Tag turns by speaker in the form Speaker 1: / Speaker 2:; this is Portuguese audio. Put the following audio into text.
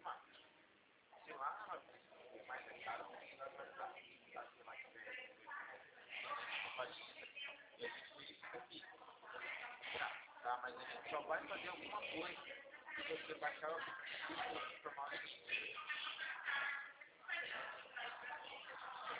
Speaker 1: Se lá mais é caro, não vai estar. Se lá tiver país, e a gente fica aqui. Tá, mas a gente só vai fazer alguma coisa se você baixar o aplicativo e informar o seguinte.